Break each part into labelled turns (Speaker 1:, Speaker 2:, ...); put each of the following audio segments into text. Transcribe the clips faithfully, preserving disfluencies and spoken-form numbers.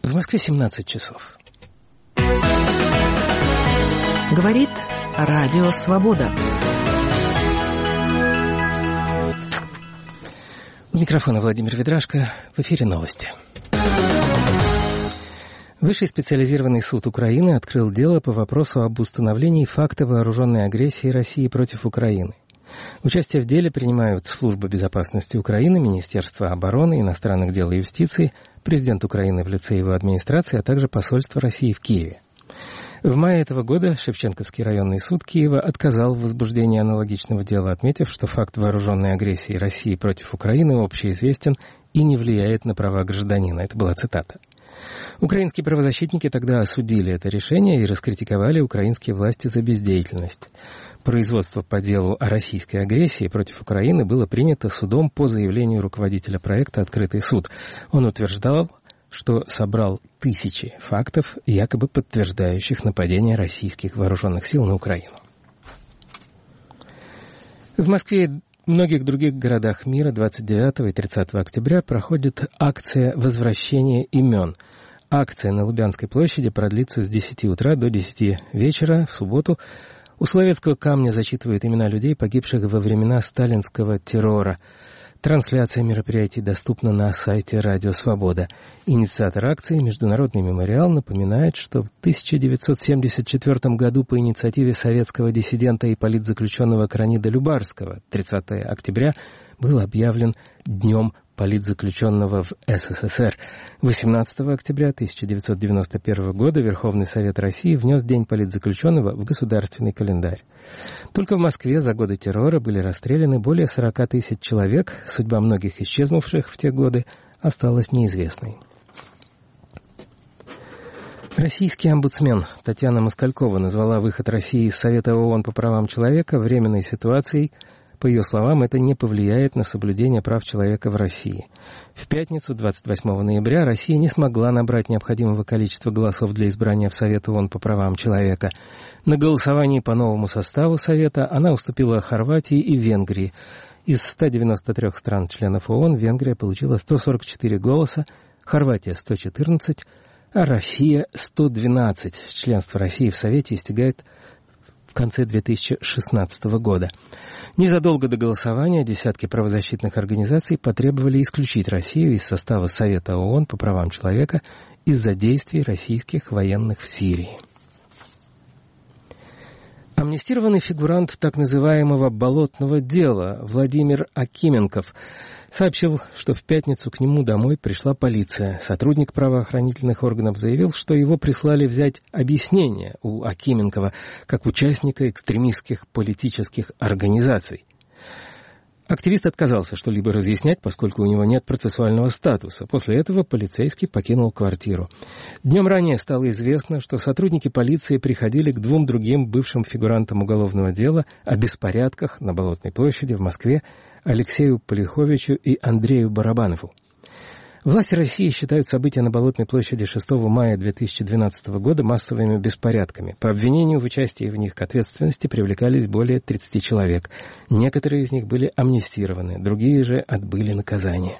Speaker 1: В Москве семнадцать часов.
Speaker 2: Говорит Радио Свобода.
Speaker 1: У микрофона Владимир Ведрашко. В эфире новости. Высший специализированный суд Украины открыл дело по вопросу об установлении факта вооруженной агрессии России против Украины. Участие в деле принимают Служба безопасности Украины, Министерство обороны, иностранных дел и юстиции, президент Украины в лице его администрации, а также посольство России в Киеве. В мае этого года Шевченковский районный суд Киева отказал в возбуждении аналогичного дела, отметив, что факт вооруженной агрессии России против Украины общеизвестен и не влияет на права гражданина. Это была цитата. Украинские правозащитники тогда осудили это решение и раскритиковали украинские власти за бездеятельность. Производство по делу о российской агрессии против Украины было принято судом по заявлению руководителя проекта «Открытый суд». Он утверждал, что собрал тысячи фактов, якобы подтверждающих нападение российских вооруженных сил на Украину. В Москве и многих других городах мира двадцать девятого и тридцатого октября проходит акция возвращения имен. Акция на Лубянской площади продлится с десяти утра до десяти вечера в субботу. У Соловецкого камня зачитывают имена людей, погибших во времена сталинского террора. Трансляция мероприятий доступна на сайте Радио Свобода. Инициатор акции, Международный мемориал, напоминает, что в тысяча девятьсот семьдесят четвёртом году по инициативе советского диссидента и политзаключенного Кранида Любарского тридцатого октября был объявлен Днем политзаключенного в СССР. восемнадцатого октября тысяча девятьсот девяносто первого года Верховный Совет России внес День политзаключенного в государственный календарь. Только в Москве за годы террора были расстреляны более сорока тысяч человек. Судьба многих исчезнувших в те годы осталась неизвестной. Российский омбудсмен Татьяна Москалькова назвала выход России из Совета ООН по правам человека временной ситуацией. По ее словам, это не повлияет на соблюдение прав человека в России. В пятницу, двадцать восьмого ноября, Россия не смогла набрать необходимого количества голосов для избрания в Совет ООН по правам человека. На голосовании по новому составу Совета она уступила Хорватии и Венгрии. Из ста девяноста трёх стран-членов ООН Венгрия получила сто сорок четыре голоса, Хорватия — сто четырнадцать, а Россия — сто двенадцать. Членство России в Совете истекает в конце две тысячи шестнадцатого года. Незадолго до голосования десятки правозащитных организаций потребовали исключить Россию из состава Совета ООН по правам человека из-за действий российских военных в Сирии. Амнистированный фигурант так называемого «болотного дела» Владимир Акименков сообщил, что в пятницу к нему домой пришла полиция. Сотрудник правоохранительных органов заявил, что его прислали взять объяснение у Акименкова как участника экстремистских политических организаций. Активист отказался что-либо разъяснять, поскольку у него нет процессуального статуса. После этого полицейский покинул квартиру. Днем ранее стало известно, что сотрудники полиции приходили к двум другим бывшим фигурантам уголовного дела о беспорядках на Болотной площади в Москве, Алексею Полиховичу и Андрею Барабанову. Власти России считают события на Болотной площади шестого мая две тысячи двенадцатого года массовыми беспорядками. По обвинению в участии в них к ответственности привлекались более тридцати человек. Некоторые из них были амнистированы, другие же отбыли наказание.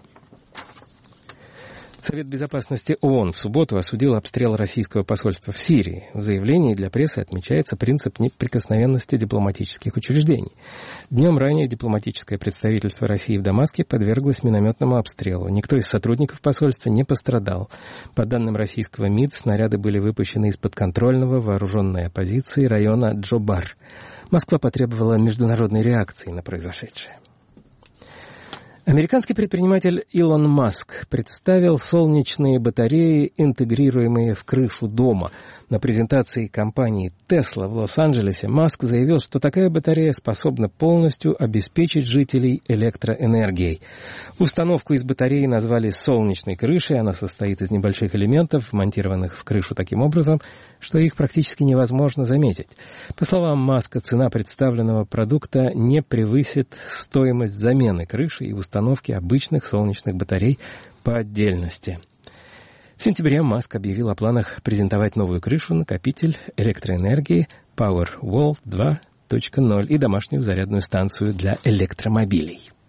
Speaker 1: Совет безопасности ООН в субботу осудил обстрел российского посольства в Сирии. В заявлении для прессы отмечается принцип неприкосновенности дипломатических учреждений. Днем ранее дипломатическое представительство России в Дамаске подверглось минометному обстрелу. Никто из сотрудников посольства не пострадал. По данным российского МИД, снаряды были выпущены из подконтрольного вооруженной оппозиции района Джобар. Москва потребовала международной реакции на произошедшее. Американский предприниматель Илон Маск представил солнечные батареи, интегрируемые в крышу дома. На презентации компании Tesla в Лос-Анджелесе Маск заявил, что такая батарея способна полностью обеспечить жителей электроэнергией. Установку из батареи назвали солнечной крышей. Она состоит из небольших элементов, вмонтированных в крышу таким образом, что их практически невозможно заметить. По словам Маска, цена представленного продукта не превысит стоимость замены крыши и установки обычных солнечных батарей по отдельности. В сентябре Маск объявил о планах презентовать новую крышу-накопитель электроэнергии Powerwall два точка ноль и домашнюю зарядную станцию для электромобилей.